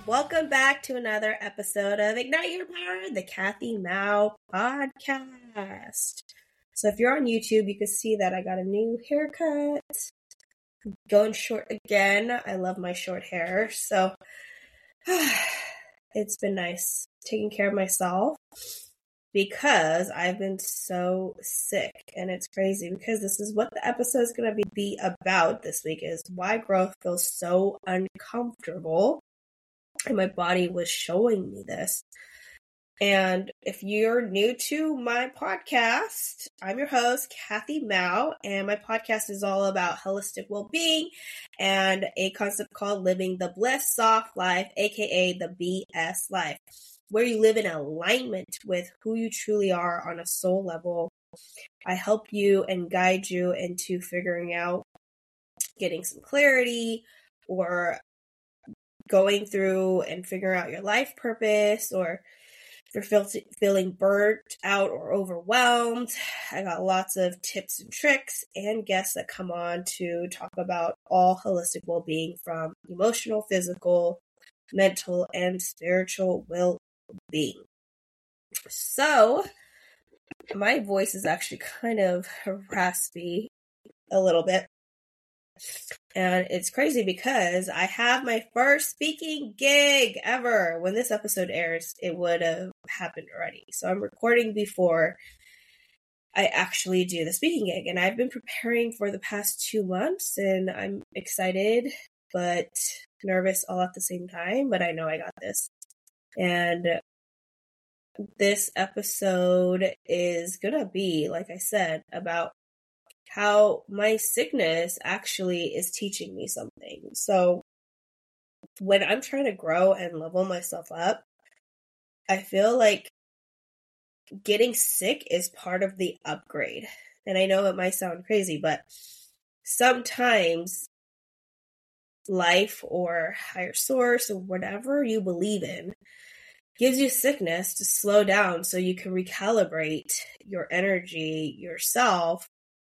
Welcome back to another episode of Ignite Your Power, the Kathy Mao podcast. So if you're on YouTube, you can see that I got a new haircut. I'm going short again. I love my short hair. So it's been nice taking care of myself because I've been so sick. And it's crazy because this is what the episode is going to be about this week, is why growth feels so uncomfortable. And my body was showing me this. And if you're new to my podcast, I'm your host, Kathy Mao, and my podcast is all about holistic well-being and a concept called living the bliss soft life, aka the BS life, where you live in alignment with who you truly are on a soul level. I help you and guide you into figuring out, getting some clarity, or going through and figuring out your life purpose, or if you're feeling burnt out or overwhelmed. I got lots of tips and tricks and guests that come on to talk about all holistic well-being, from emotional, physical, mental, and spiritual well-being. So my voice is actually kind of raspy a little bit. And it's crazy because I have my first speaking gig ever. When this episode airs, it would have happened already. So I'm recording before I actually do the speaking gig. And I've been preparing for the past 2 months, and I'm excited but nervous all at the same time. But I know I got this. And this episode is going to be, like I said, about how my sickness actually is teaching me something. So when I'm trying to grow and level myself up, I feel like getting sick is part of the upgrade. And I know it might sound crazy, but sometimes life or higher source or whatever you believe in gives you sickness to slow down so you can recalibrate your energy, yourself.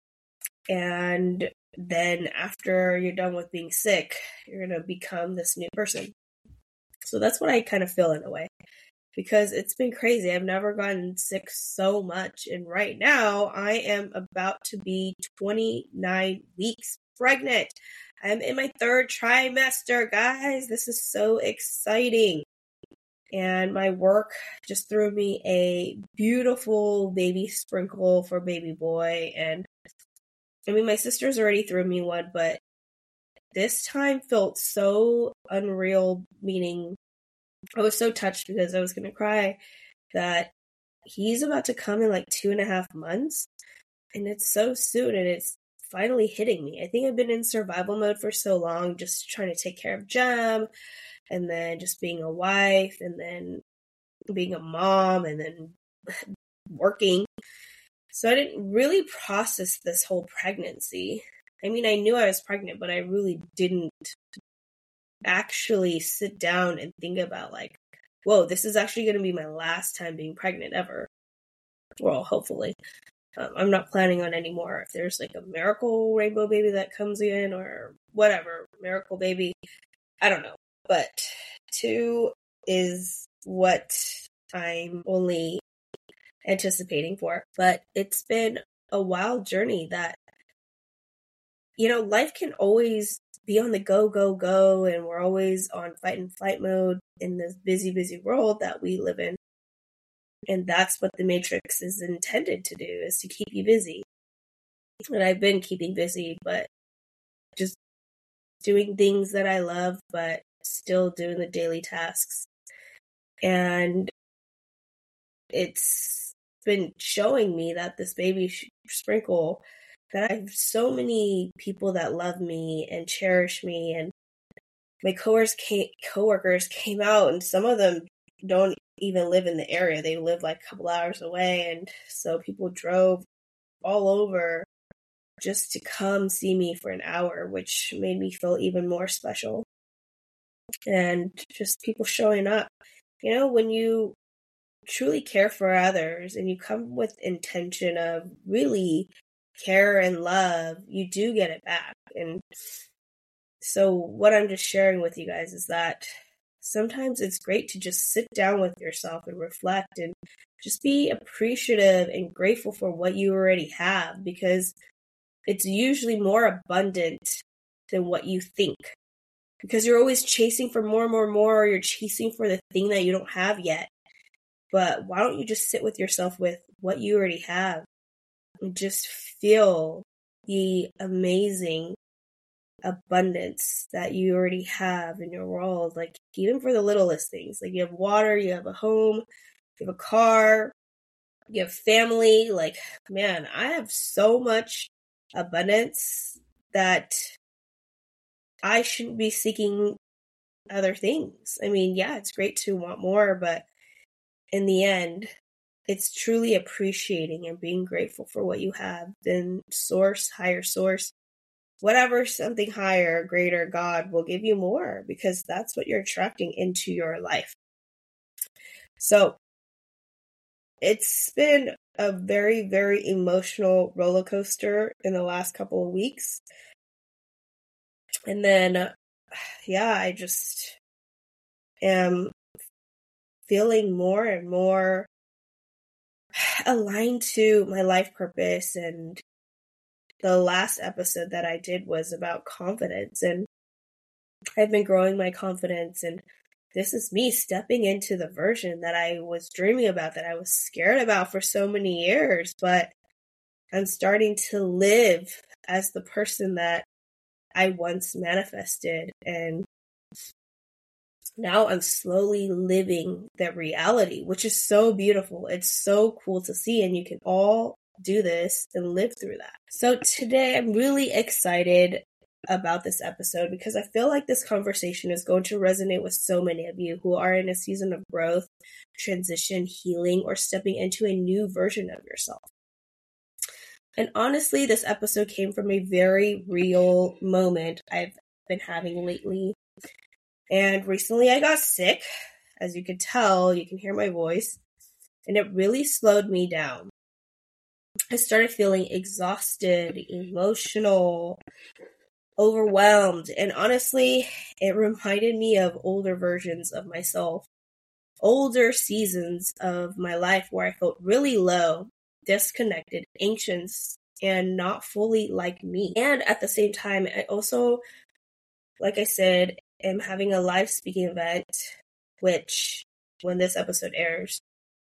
And then after you're done with being sick, you're going to become this new person. So that's what I kind of feel in a way, because it's been crazy. I've never gotten sick so much. And right now I am about to be 29 weeks pregnant. I'm in my 3rd trimester, guys. This is so exciting. And my work just threw me a beautiful baby sprinkle for baby boy. And I mean, my sisters already threw me one, but this time felt so unreal, meaning I was so touched because I was going to cry that he's about to come in like 2.5 months, and it's so soon, and it's finally hitting me. I think I've been in survival mode for so long, just trying to take care of Jem, and then just being a wife, and then being a mom, and then working. So I didn't really process this whole pregnancy. I mean, I knew I was pregnant, but I really didn't actually sit down and think about, like, whoa, this is actually going to be my last time being pregnant ever. Well, hopefully. I'm not planning on any more. If there's like a miracle rainbow baby that comes in or whatever, miracle baby, I don't know. But 2 is what I'm only anticipating for. But it's been a wild journey that, you know, life can always be on the go, go, go, and we're always on fight and flight mode in this busy, busy world that we live in. And that's what the Matrix is intended to do, is to keep you busy. And I've been keeping busy, but just doing things that I love, but still doing the daily tasks. And it's been showing me that this baby sprinkle, that I have so many people that love me and cherish me, and my coworkers came out, and some of them don't even live in the area. They live like a couple hours away, and so people drove all over just to come see me for an hour, which made me feel even more special. And just people showing up. You know, when you truly care for others and you come with intention of really care and love, you do get it back. And so what I'm just sharing with you guys is that sometimes it's great to just sit down with yourself and reflect and just be appreciative and grateful for what you already have, because it's usually more abundant than what you think. Because you're always chasing for more, more, more, or you're chasing for the thing that you don't have yet. But why don't you just sit with yourself with what you already have and just feel the amazing abundance that you already have in your world? Like, even for the littlest things, like you have water, you have a home, you have a car, you have family. Like, man, I have so much abundance that I shouldn't be seeking other things. I mean, yeah, it's great to want more, but in the end, it's truly appreciating and being grateful for what you have. Then source, higher source, whatever, something higher, greater, God will give you more, because that's what you're attracting into your life. So it's been a very, very emotional roller coaster in the last couple of weeks. And then, yeah, I just am feeling more and more aligned to my life purpose. And the last episode that I did was about confidence, and I've been growing my confidence, and this is me stepping into the version that I was dreaming about, that I was scared about for so many years, but I'm starting to live as the person that I once manifested, and now I'm slowly living that reality, which is so beautiful. It's so cool to see, and you can all do this and live through that. So today I'm really excited about this episode because I feel like this conversation is going to resonate with so many of you who are in a season of growth, transition, healing, or stepping into a new version of yourself. And honestly, this episode came from a very real moment I've been having lately. And recently I got sick. As you can tell, you can hear my voice. And it really slowed me down. I started feeling exhausted, emotional, overwhelmed. And honestly, it reminded me of older versions of myself. Older seasons of my life where I felt really low, disconnected, anxious, and not fully like me. And at the same time, I also, like I said, am having a live speaking event, which when this episode airs,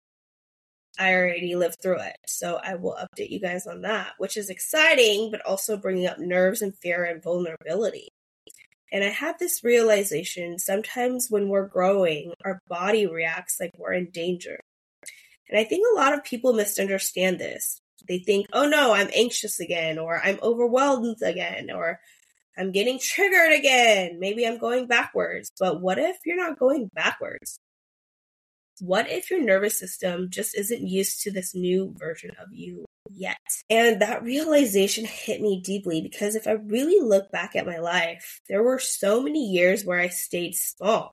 I already lived through it. So I will update you guys on that, which is exciting, but also bringing up nerves and fear and vulnerability. And I had this realization, sometimes when we're growing, our body reacts like we're in danger. And I think a lot of people misunderstand this. They think, oh no, I'm anxious again, or I'm overwhelmed again, or I'm getting triggered again. Maybe I'm going backwards. But what if you're not going backwards? What if your nervous system just isn't used to this new version of you yet? And that realization hit me deeply, because if I really look back at my life, there were so many years where I stayed small.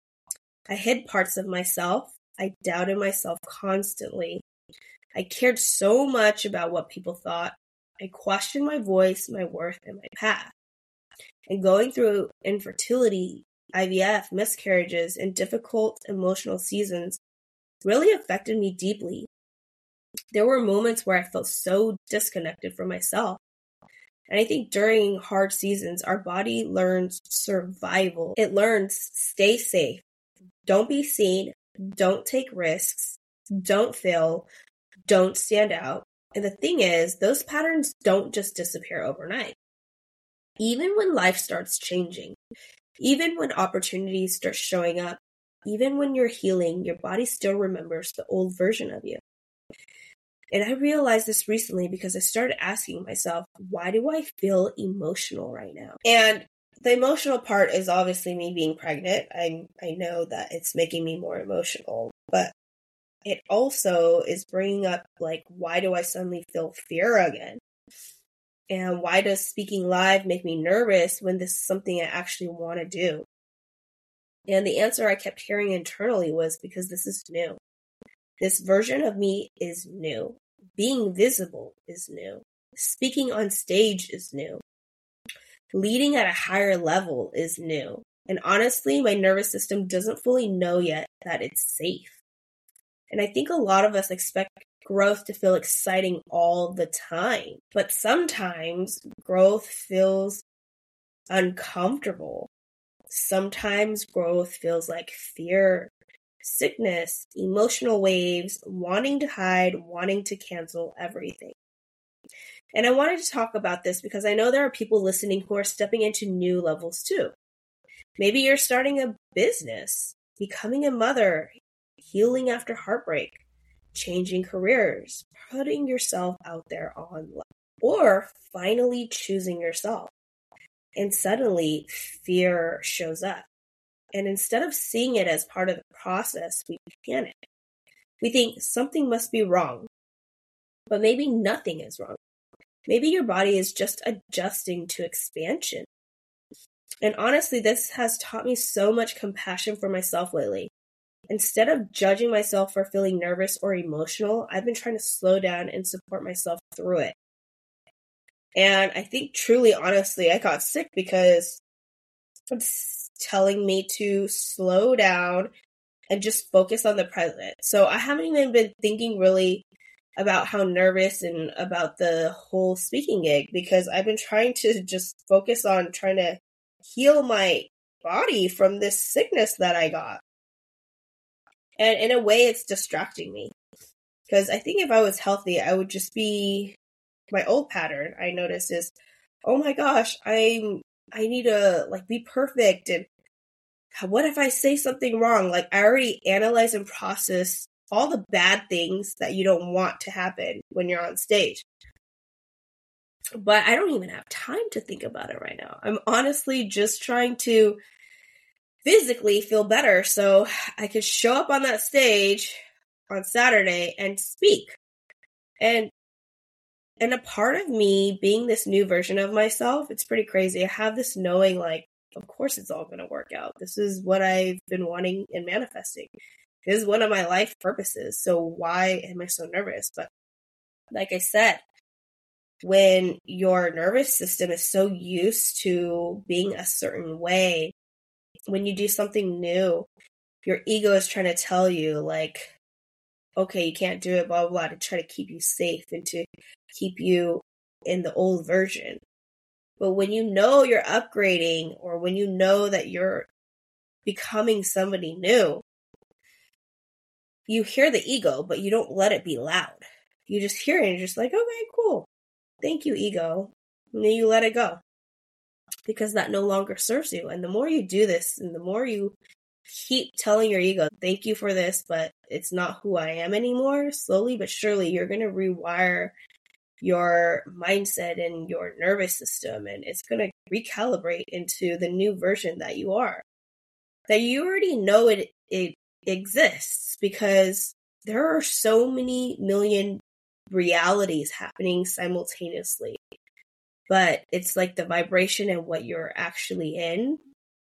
I hid parts of myself. I doubted myself constantly. I cared so much about what people thought. I questioned my voice, my worth, and my path. And going through infertility, IVF, miscarriages, and difficult emotional seasons really affected me deeply. There were moments where I felt so disconnected from myself. And I think during hard seasons, our body learns survival. It learns stay safe, don't be seen, don't take risks, don't fail, don't stand out. And the thing is, those patterns don't just disappear overnight. Even when life starts changing, even when opportunities start showing up, even when you're healing, your body still remembers the old version of you. And I realized this recently because I started asking myself, why do I feel emotional right now? And the emotional part is obviously me being pregnant. I know that it's making me more emotional, but it also is bringing up, like, why do I suddenly feel fear again? And why does speaking live make me nervous when this is something I actually want to do? And the answer I kept hearing internally was because this is new. This version of me is new. Being visible is new. Speaking on stage is new. Leading at a higher level is new. And honestly, my nervous system doesn't fully know yet that it's safe. And I think a lot of us expect growth to feel exciting all the time. But sometimes growth feels uncomfortable. Sometimes growth feels like fear, sickness, emotional waves, wanting to hide, wanting to cancel everything. And I wanted to talk about this because I know there are people listening who are stepping into new levels too. Maybe you're starting a business, becoming a mother, healing after heartbreak, changing careers, putting yourself out there online, or finally choosing yourself. And suddenly fear shows up. And instead of seeing it as part of the process, we panic. We think something must be wrong, but maybe nothing is wrong. Maybe your body is just adjusting to expansion. And honestly, this has taught me so much compassion for myself lately. Instead of judging myself for feeling nervous or emotional, I've been trying to slow down and support myself through it. And I think truly, honestly, I got sick because it's telling me to slow down and just focus on the present. So I haven't even been thinking really about how nervous and about the whole speaking gig because I've been trying to just focus on trying to heal my body from this sickness that I got. And in a way, it's distracting me because I think if I was healthy, I would just be my old pattern. I notice is, oh my gosh, I need to be perfect, and what if I say something wrong? Like I already analyze and process all the bad things that you don't want to happen when you're on stage. But I don't even have time to think about it right now. I'm honestly just trying to physically feel better so I could show up on that stage on Saturday and speak. And a part of me being this new version of myself, it's pretty crazy. I have this knowing of course it's all going to work out. This is what I've been wanting and manifesting. This is one of my life purposes. So why am I so nervous? But like I said, when your nervous system is so used to being a certain way, when you do something new, your ego is trying to tell you okay, you can't do it, blah, blah, blah, to try to keep you safe and to keep you in the old version. But when you know you're upgrading or when you know that you're becoming somebody new, you hear the ego, but you don't let it be loud. You just hear it and you're just like, okay, cool. Thank you, ego. And then you let it go because that no longer serves you. And the more you do this and the more you keep telling your ego, thank you for this, but it's not who I am anymore, slowly but surely, you're going to rewire your mindset and your nervous system, and it's going to recalibrate into the new version that you are. That you already know it exists because there are so many million realities happening simultaneously. But it's like the vibration and what you're actually in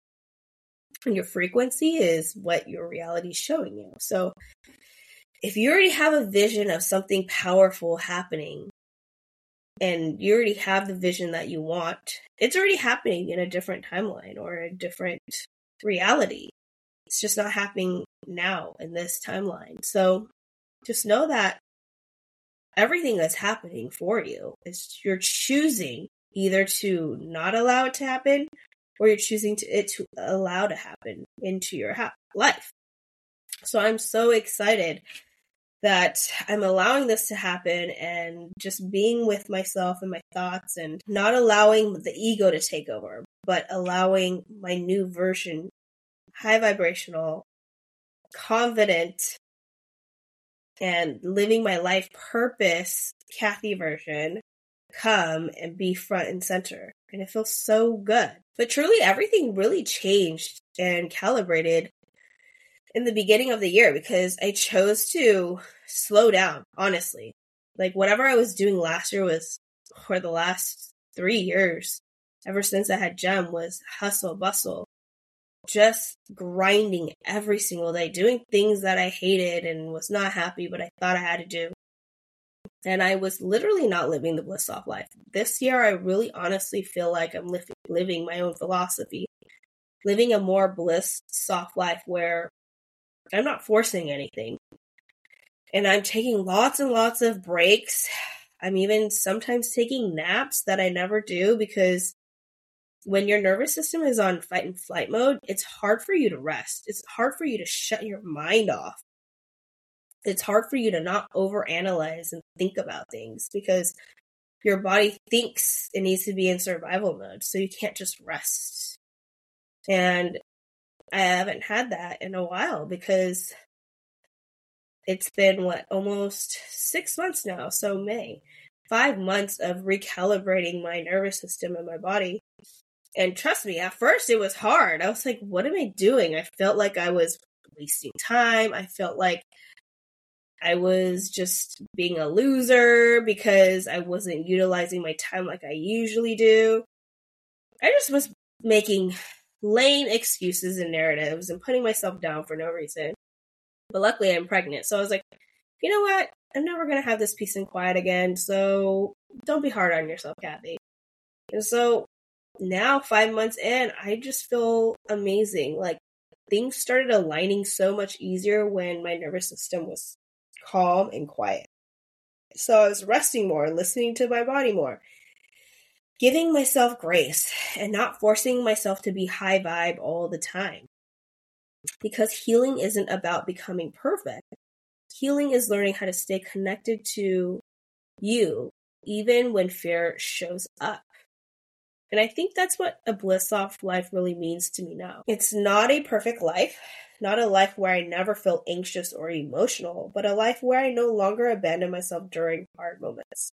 and your frequency is what your reality is showing you. So if you already have a vision of something powerful happening and you already have the vision that you want, it's already happening in a different timeline or a different reality. It's just not happening now in this timeline. So just know that everything that's happening for you is you're choosing either to not allow it to happen or you're choosing to allow to happen into your life. So I'm so excited that I'm allowing this to happen and just being with myself and my thoughts and not allowing the ego to take over, but allowing my new version, high vibrational, confident, and living my life purpose, Kathy version, come and be front and center. And it feels so good. But truly everything really changed and calibrated in the beginning of the year because I chose to slow down, honestly. Whatever I was doing last year was, for the last 3 years, ever since I had Gem, was hustle, bustle. Just grinding every single day, doing things that I hated and was not happy, but I thought I had to do. And I was literally not living the bliss off life. This year, I really honestly feel like I'm living my own philosophy, living a more bliss, soft life where I'm not forcing anything. And I'm taking lots and lots of breaks. I'm even sometimes taking naps that I never do, because when your nervous system is on fight and flight mode, it's hard for you to rest. It's hard for you to shut your mind off. It's hard for you to not overanalyze and think about things, because your body thinks it needs to be in survival mode, so you can't just rest. And I haven't had that in a while, because it's been, almost 6 months now, so May. 5 months of recalibrating my nervous system and my body. And trust me, at first it was hard. I was like, what am I doing? I felt like I was wasting time. I felt like I was just being a loser because I wasn't utilizing my time like I usually do. I just was making lame excuses and narratives and putting myself down for no reason. But luckily I'm pregnant, so I was like, you know what? I'm never going to have this peace and quiet again, so don't be hard on yourself, Kathy. And so now, 5 months in, I just feel amazing. Like, things started aligning so much easier when my nervous system was calm and quiet. So I was resting more, listening to my body more, giving myself grace, and not forcing myself to be high vibe all the time. Because healing isn't about becoming perfect. Healing is learning how to stay connected to you, even when fear shows up. And I think that's what a bliss off life really means to me now. It's not a perfect life, not a life where I never feel anxious or emotional, but a life where I no longer abandon myself during hard moments.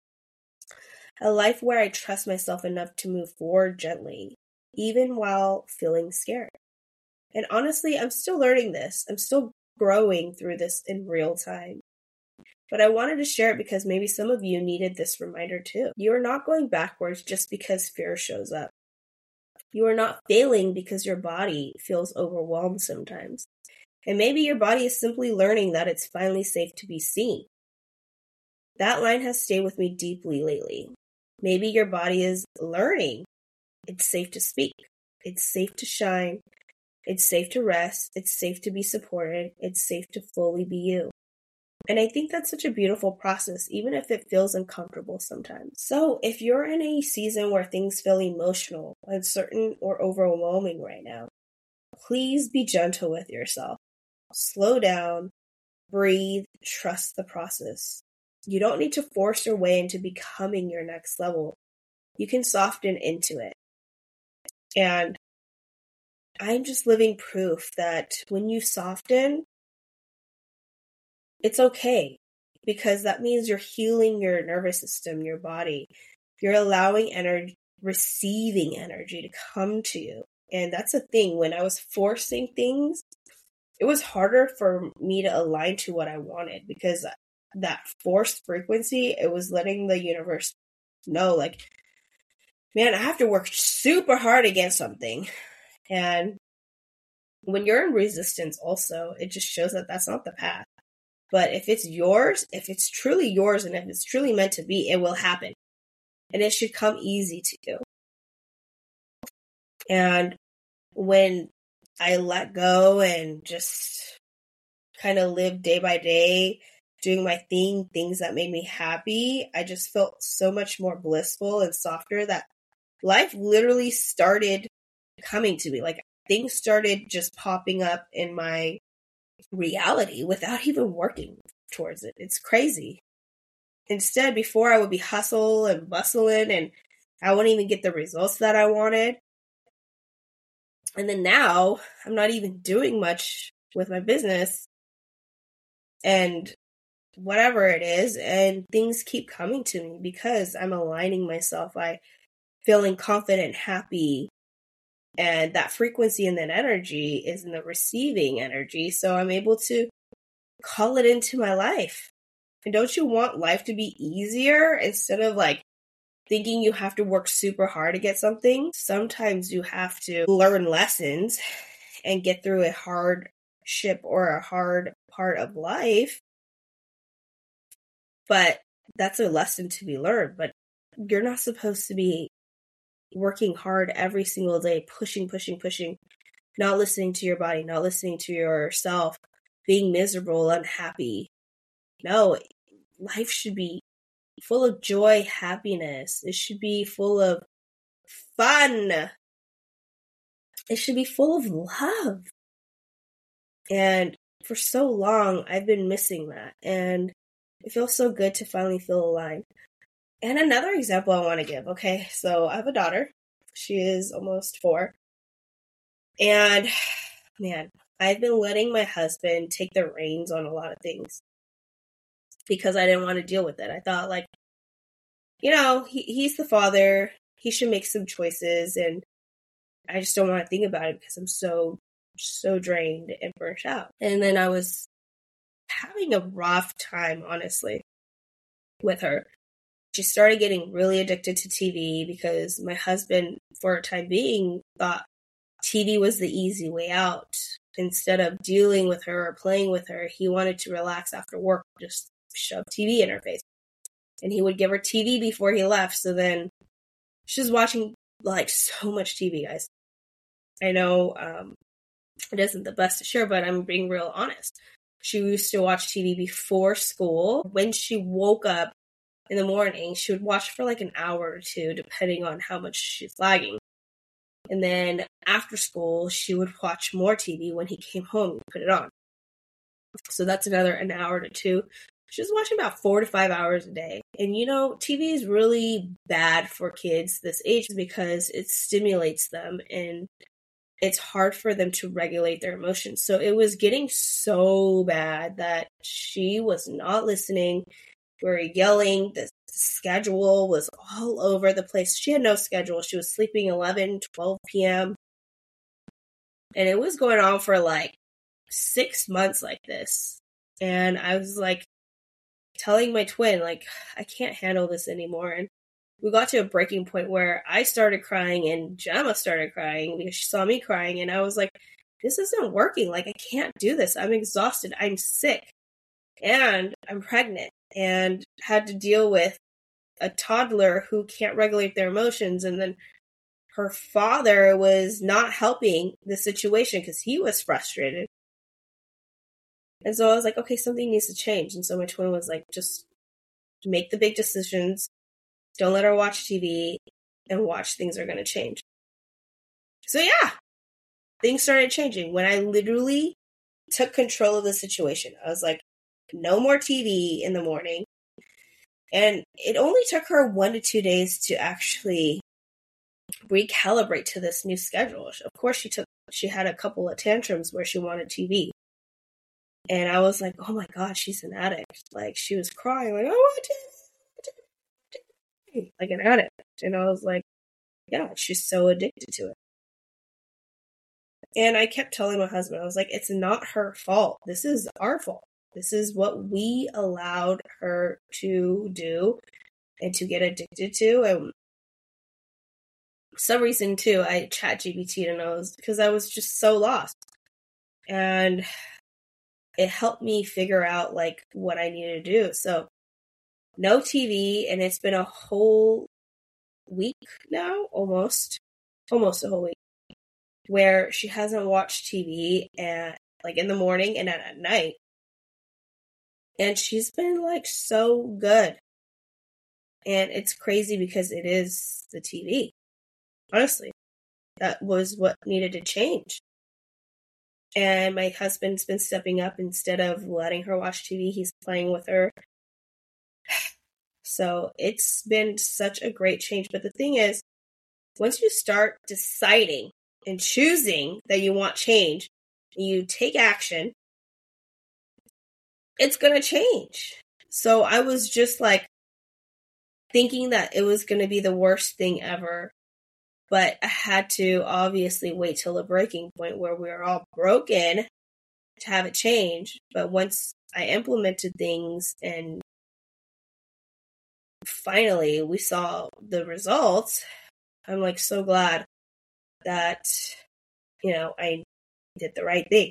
A life where I trust myself enough to move forward gently, even while feeling scared. And honestly, I'm still learning this. I'm still growing through this in real time. But I wanted to share it because maybe some of you needed this reminder too. You are not going backwards just because fear shows up. You are not failing because your body feels overwhelmed sometimes. And maybe your body is simply learning that it's finally safe to be seen. That line has stayed with me deeply lately. Maybe your body is learning it's safe to speak. It's safe to shine. It's safe to rest. It's safe to be supported. It's safe to fully be you. And I think that's such a beautiful process, even if it feels uncomfortable sometimes. So if you're in a season where things feel emotional, uncertain, or overwhelming right now, please be gentle with yourself. Slow down, breathe, trust the process. You don't need to force your way into becoming your next level. You can soften into it. And I'm just living proof that when you soften, it's okay, because that means you're healing your nervous system, your body. You're allowing energy, receiving energy to come to you. And that's a thing. When I was forcing things, it was harder for me to align to what I wanted, because that forced frequency, it was letting the universe know, like, man, I have to work super hard against something. And when you're in resistance also, it just shows that that's not the path. But if it's yours, if it's truly yours, and if it's truly meant to be, it will happen. And it should come easy to you. And when I let go and just kind of live day by day, doing my thing, things that made me happy, I just felt so much more blissful and softer that life literally started coming to me. Like, things started just popping up in my reality without even working towards it. It's crazy. Instead, before, I would be hustle and bustling and I wouldn't even get the results that I wanted. And then now I'm not even doing much with my business and whatever it is, and things keep coming to me because I'm aligning myself. I feeling confident, happy, and that frequency and that energy is in the receiving energy. So I'm able to call it into my life. And don't you want life to be easier instead of like thinking you have to work super hard to get something? Sometimes you have to learn lessons and get through a hardship or a hard part of life. But that's a lesson to be learned. But you're not supposed to be working hard every single day, pushing, not listening to your body, not listening to yourself, being miserable, unhappy. No, life should be full of joy, happiness. It should be full of fun. It should be full of love. And for so long, I've been missing that. And it feels so good to finally feel aligned. And another example I want to give, okay? So I have a daughter. She is almost 4. And man, I've been letting my husband take the reins on a lot of things because I didn't want to deal with it. I thought, like, he's the father. He should make some choices. And I just don't want to think about it because I'm so drained and burnt out. And then I was having a rough time, honestly, with her. She started getting really addicted to TV because my husband, for a time being, thought TV was the easy way out. Instead of dealing with her or playing with her, he wanted to relax after work, just shove TV in her face. And he would give her TV before he left, so then she was watching, like, so much TV, guys. I know it isn't the best to share, but I'm being real honest. She used to watch TV before school. When she woke up in the morning, she would watch for like an hour or two, depending on how much she's lagging. And then after school, she would watch more TV. When he came home, he put it on. So that's an hour to 2. She was watching about 4 to 5 hours a day. And TV is really bad for kids this age because it stimulates them and it's hard for them to regulate their emotions. So it was getting so bad that she was not listening. We were yelling. The schedule was all over the place. She had no schedule. She was sleeping 11, 12 p.m. And it was going on for like 6 months like this. And I was like telling my twin, like, I can't handle this anymore. And we got to a breaking point where I started crying and Gemma started crying because she saw me crying. And I was like, this isn't working. Like, I can't do this. I'm exhausted. I'm sick. And I'm pregnant and had to deal with a toddler who can't regulate their emotions. And then her father was not helping the situation because he was frustrated. And so I was like, okay, something needs to change. And so my twin was like, just make the big decisions. Don't let her watch TV and watch. Things are going to change. So yeah, things started changing when I literally took control of the situation. I was like, no more TV in the morning. And it only took her 1 to 2 days to actually recalibrate to this new schedule. Of course, she had a couple of tantrums where she wanted TV. And I was like, oh my God, she's an addict. Like, she was crying, like, I want TV. Like an addict. And I was like, yeah, she's so addicted to it. And I kept telling my husband, I was like, it's not her fault. This is our fault. This is what we allowed her to do and to get addicted to. And for some reason, too, I ChatGPT'd and because I was just so lost. And it helped me figure out, like, what I needed to do. So, no TV, and it's been a whole week now, almost a whole week, where she hasn't watched TV like in the morning and at night. And she's been like so good. And it's crazy because it is the TV. Honestly, that was what needed to change. And my husband's been stepping up. Instead of letting her watch TV, he's playing with her. So it's been such a great change. But the thing is, once you start deciding and choosing that you want change, you take action, it's going to change. So I was just like thinking that it was going to be the worst thing ever. But I had to obviously wait till a breaking point where we were all broken to have it change. But once I implemented things and finally we saw the results, I'm like so glad that, I did the right thing.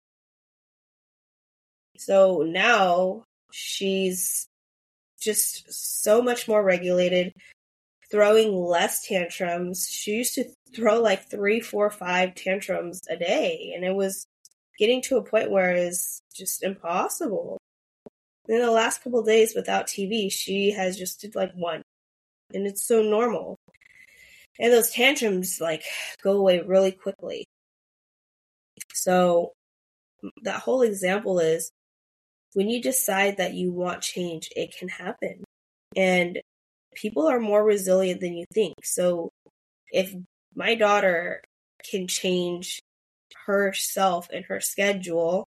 So now she's just so much more regulated throwing less tantrums. She used to throw like 3, 4, 5 tantrums a day, and it was getting to a point where it's just impossible. In the last couple of days without TV, she has just did like 1, and it's so normal. And those tantrums like go away really quickly. So that whole example is when you decide that you want change, it can happen. And people are more resilient than you think. So if my daughter can change herself and her schedule,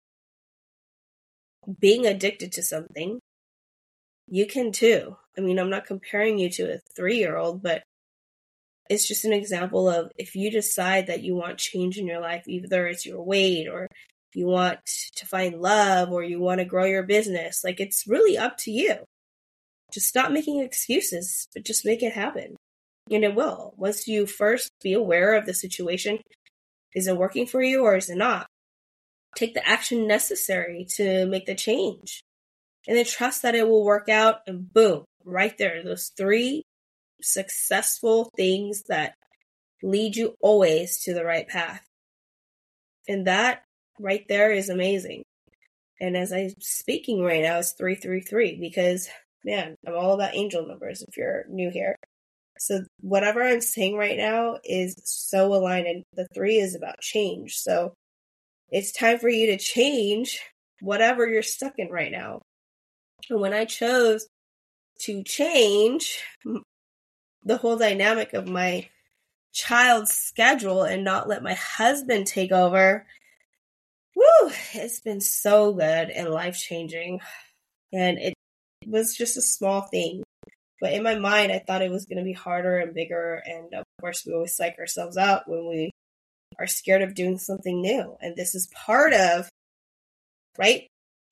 being addicted to something, you can too. I mean, I'm not comparing you to a 3-year-old, but it's just an example of if you decide that you want change in your life, either it's your weight or you want to find love or you want to grow your business, like it's really up to you. Just stop making excuses, but just make it happen. And it will. Once you first be aware of the situation, is it working for you or is it not? Take the action necessary to make the change. And then trust that it will work out, and boom, right there, those 3 successful things that lead you always to the right path. And that right there is amazing. And as I'm speaking right now, it's 333 because, man, I'm all about angel numbers if you're new here. So whatever I'm saying right now is so aligned, and the 3 is about change. So it's time for you to change whatever you're stuck in right now. And when I chose to change the whole dynamic of my child's schedule and not let my husband take over, it's been so good and life-changing. And it was just a small thing. But in my mind, I thought it was going to be harder and bigger. And of course, we always psych ourselves out when we are scared of doing something new. And this is part of, right,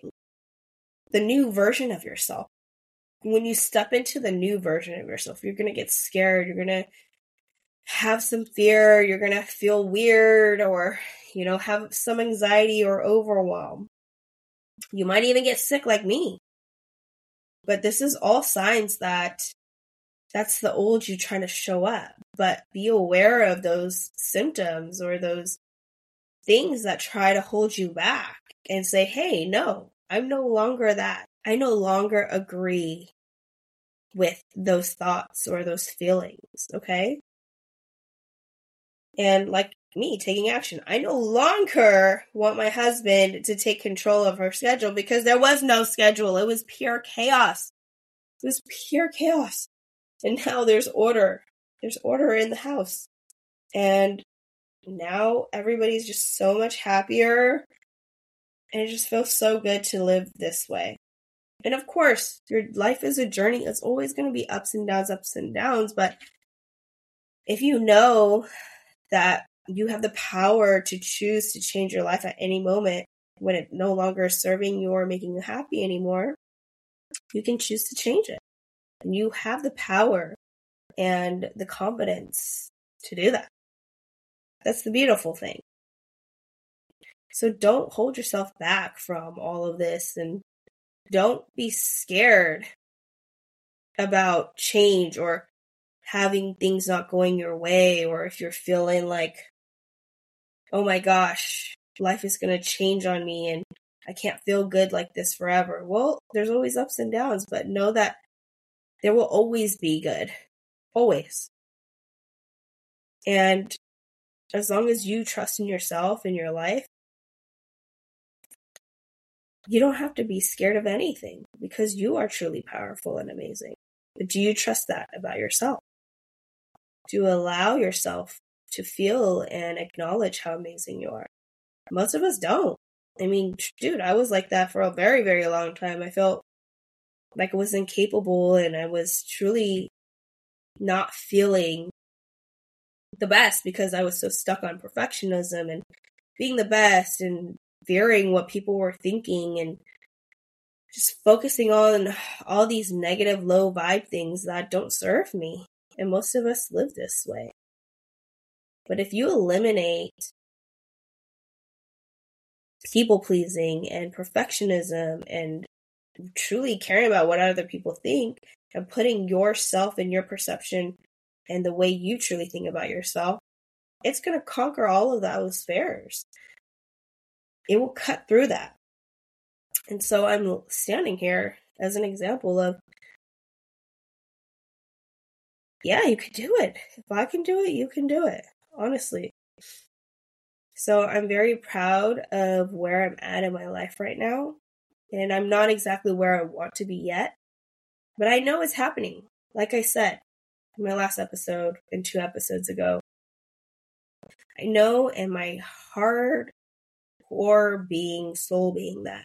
the new version of yourself. When you step into the new version of yourself, you're going to get scared. You're going to have some fear. You're going to feel weird or, have some anxiety or overwhelm. You might even get sick like me. But this is all signs that that's the old you trying to show up. But be aware of those symptoms or those things that try to hold you back and say, hey, no, I'm no longer that. I no longer agree with those thoughts or those feelings, okay? And like me, taking action. I no longer want my husband to take control of her schedule because there was no schedule. It was pure chaos. It was pure chaos. And now there's order. There's order in the house. And now everybody's just so much happier. And it just feels so good to live this way. And of course, your life is a journey. It's always going to be ups and downs. But if you know that you have the power to choose to change your life at any moment when it no longer is serving you or making you happy anymore, you can choose to change it. And you have the power and the confidence to do that. That's the beautiful thing. So don't hold yourself back from all of this, and don't be scared about change or having things not going your way, or if you're feeling like, oh my gosh, life is going to change on me and I can't feel good like this forever. Well, there's always ups and downs, but know that there will always be good. Always. And as long as you trust in yourself and your life, you don't have to be scared of anything because you are truly powerful and amazing. But do you trust that about yourself? Do you allow yourself to feel and acknowledge how amazing you are? Most of us don't. I mean, dude, I was like that for a very, very long time. I felt like I was incapable and I was truly not feeling the best because I was so stuck on perfectionism and being the best and fearing what people were thinking and just focusing on all these negative low vibe things that don't serve me. And most of us live this way. But if you eliminate people pleasing and perfectionism and truly caring about what other people think and putting yourself and your perception and the way you truly think about yourself, it's going to conquer all of those fears. It will cut through that. And so I'm standing here as an example of, yeah, you can do it. If I can do it, you can do it, honestly. So I'm very proud of where I'm at in my life right now. And I'm not exactly where I want to be yet, but I know it's happening. Like I said in my last episode and 2 episodes ago, I know in my heart, core being, soul being, that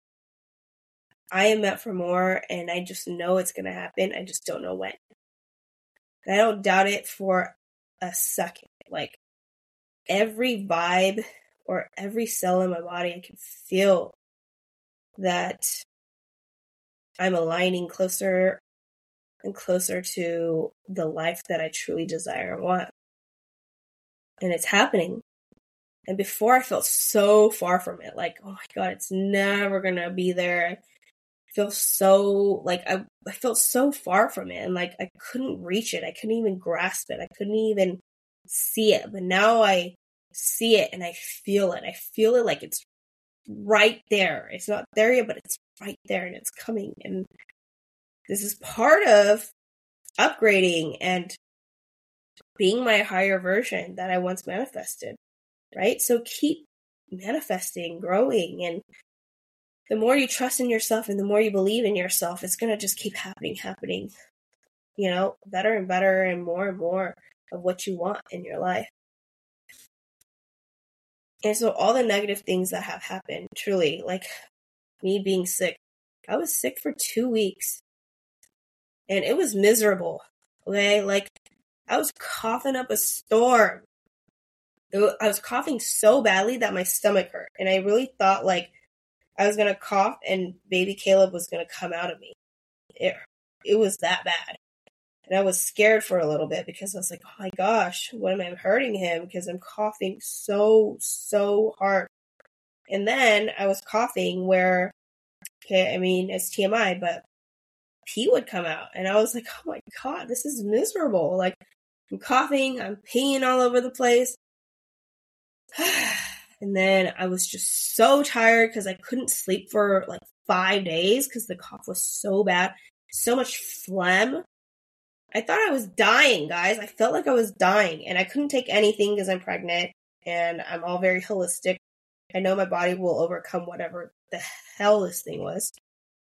I am meant for more, and I just know it's going to happen. I just don't know when. And I don't doubt it for a second. Like, every vibe or every cell in my body, I can feel that I'm aligning closer and closer to the life that I truly desire and want. And it's happening. And before, I felt so far from it. Like, oh my God, it's never going to be there. I feel so, like, I felt so far from it. And, like, I couldn't reach it. I couldn't even grasp it. I couldn't even see it. But now I see it and I feel it. I feel it like it's right there. It's not there yet, but it's right there and it's coming. And this is part of upgrading and being my higher version that I once manifested, right? So keep manifesting, growing, and the more you trust in yourself and the more you believe in yourself, it's going to just keep happening, you know, better and better and more of what you want in your life. And so all the negative things that have happened, truly, like me being sick, I was sick for 2 weeks and it was miserable. Okay. Like, I was coughing up a storm. I was coughing so badly that my stomach hurt. And I really thought like I was going to cough and baby Caleb was going to come out of me. It was that bad. And I was scared for a little bit because I was like, oh my gosh, what am I hurting him? Because I'm coughing so hard. And then I was coughing where, okay, I mean, it's TMI, but pee would come out. And I was like, oh my God, this is miserable. Like, I'm coughing, I'm peeing all over the place. And then I was just so tired because I couldn't sleep for like 5 days because the cough was so bad. So much phlegm. I thought I was dying, guys. I felt like I was dying. And I couldn't take anything because I'm pregnant. And I'm all very holistic. I know my body will overcome whatever the hell this thing was.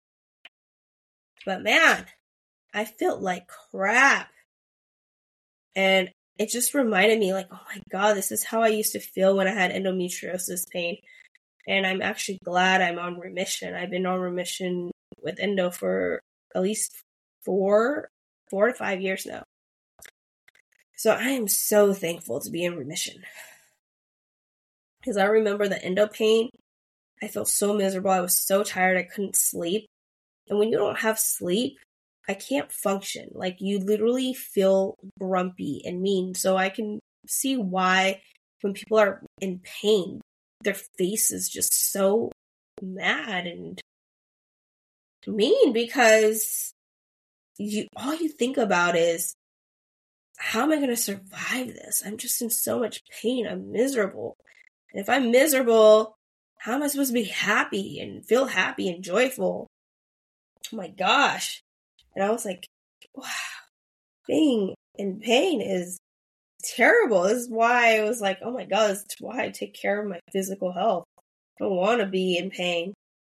But man, I felt like crap. And it just reminded me like, oh my God, this is how I used to feel when I had endometriosis pain. And I'm actually glad I'm on remission. I've been on remission with endo for at least 4 to 5 years now. So I am so thankful to be in remission. Because I remember the endo pain. I felt so miserable. I was so tired. I couldn't sleep. And when you don't have sleep, I can't function. Like, you literally feel grumpy and mean. So I can see why when people are in pain, their face is just so mad and mean because all you think about is, how am I going to survive this? I'm just in so much pain. I'm miserable. And if I'm miserable, how am I supposed to be happy and feel happy and joyful? Oh my gosh. And I was like, wow, being in pain is terrible. This is why I was like, oh my God, this is why I take care of my physical health. I don't want to be in pain.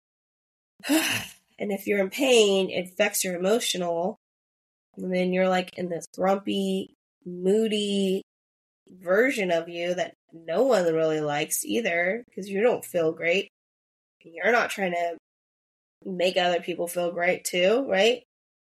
And if you're in pain, it affects your emotional. And then you're like in this grumpy, moody version of you that no one really likes either because you don't feel great. You're not trying to make other people feel great too, right?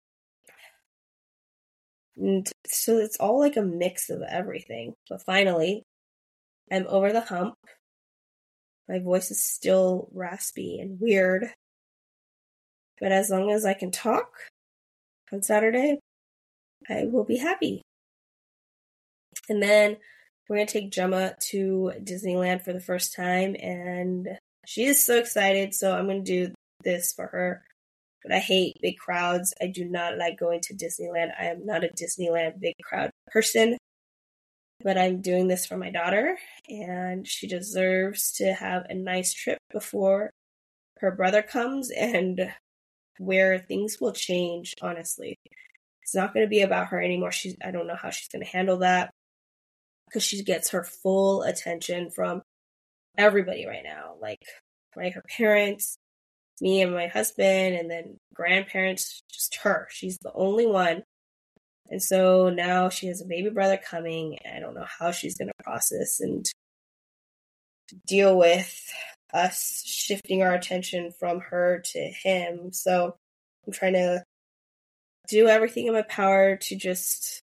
And so it's all like a mix of everything. But finally, I'm over the hump. My voice is still raspy and weird. But as long as I can talk on Saturday, I will be happy. And then we're going to take Gemma to Disneyland for the first time. And she is so excited. So I'm going to do this for her. but I hate big crowds. I do not like going to Disneyland. I am not a Disneyland big crowd person, but I'm doing this for my daughter, and she deserves to have a nice trip before her brother comes, and where things will change, honestly. It's not going to be about her anymore. I don't know how she's going to handle that, because she gets her full attention from everybody right now. Like her parents, me and my husband, and then grandparents, just her. She's the only one. And so now she has a baby brother coming. And I don't know how she's going to process and deal with us shifting our attention from her to him. So I'm trying to do everything in my power to just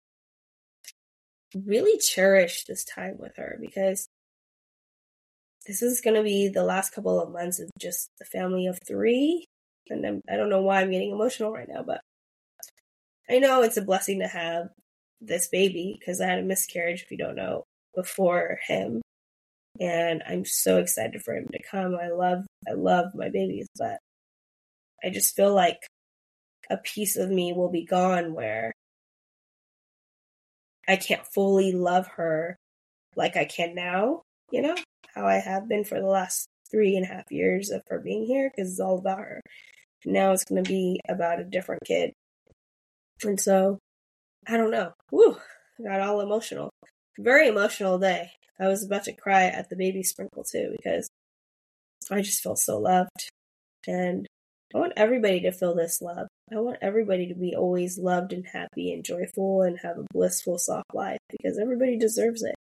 really cherish this time with her, because this is going to be the last couple of months of just the family of 3. And I don't know why I'm getting emotional right now, but I know it's a blessing to have this baby, because I had a miscarriage, if you don't know, before him. And I'm so excited for him to come. I love my babies, but I just feel like a piece of me will be gone where I can't fully love her like I can now, how I have been for the last 3.5 years of her being here, because it's all about her. Now it's going to be about a different kid. And so, I don't know. Woo! I got all emotional. Very emotional day. I was about to cry at the baby sprinkle too, because I just felt so loved. And I want everybody to feel this love. I want everybody to be always loved and happy and joyful and have a blissful, soft life, because everybody deserves it.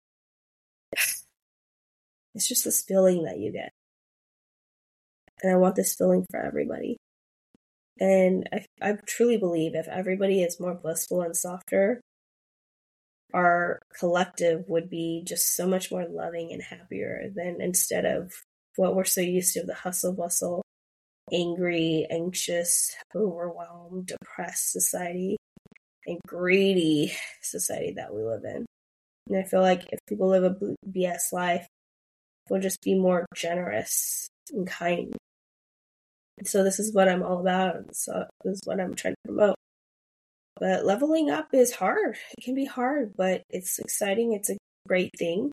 It's just this feeling that you get. And I want this feeling for everybody. And I truly believe if everybody is more blissful and softer, our collective would be just so much more loving and happier than instead of what we're so used to, the hustle bustle, angry, anxious, overwhelmed, depressed society and greedy society that we live in. And I feel like if people live a BS life, they'll just be more generous and kind. And so this is what I'm all about. So this is what I'm trying to promote. But leveling up is hard. It can be hard, but it's exciting. It's a great thing.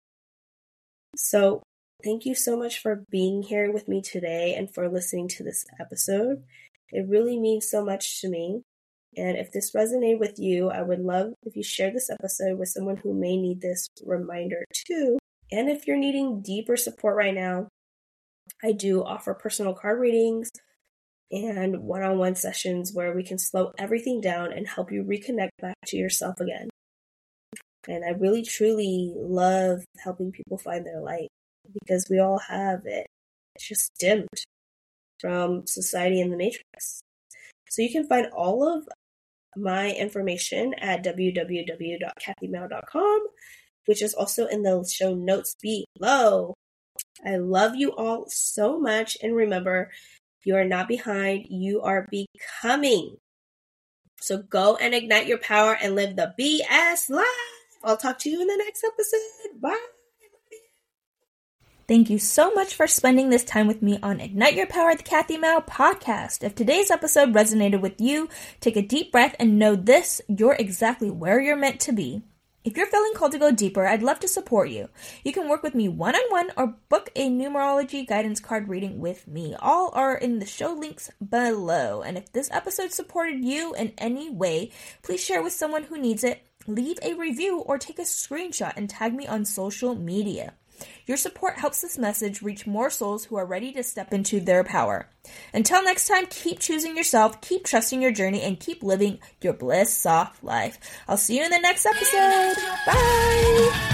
So thank you so much for being here with me today and for listening to this episode. It really means so much to me. And if this resonated with you, I would love if you share this episode with someone who may need this reminder too. And if you're needing deeper support right now, I do offer personal card readings and one-on-one sessions where we can slow everything down and help you reconnect back to yourself again. And I really, truly love helping people find their light, because we all have it. It's just dimmed from society and the matrix. So you can find all of my information at www.kathymao.com, which is also in the show notes below. I love you all so much. And remember, you are not behind. You are becoming. So go and ignite your power and live the BS life. I'll talk to you in the next episode. Bye. Thank you so much for spending this time with me on Ignite Your Power, the Kathy Mao podcast. If today's episode resonated with you, take a deep breath and know this: you're exactly where you're meant to be. If you're feeling called to go deeper, I'd love to support you. You can work with me one-on-one or book a numerology guidance card reading with me. All are in the show links below. And if this episode supported you in any way, please share with someone who needs it, leave a review, or take a screenshot and tag me on social media. Your support helps this message reach more souls who are ready to step into their power. Until next time, keep choosing yourself, keep trusting your journey, and keep living your bliss soft life. I'll see you in the next episode. Bye!